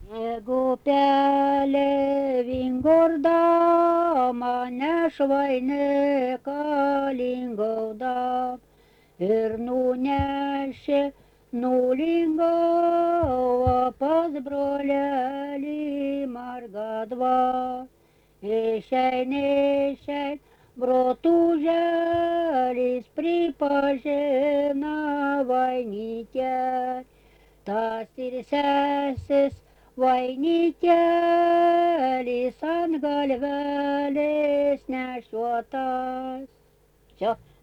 Jeigu pelė vingorda, mane švainiką lingauda ir nunešė nulingavo pas brolelį margadva. Išein, brotuželis pripažina vainikė, tas ir sesis vainikėlis ant galvelės nešiotas. Čia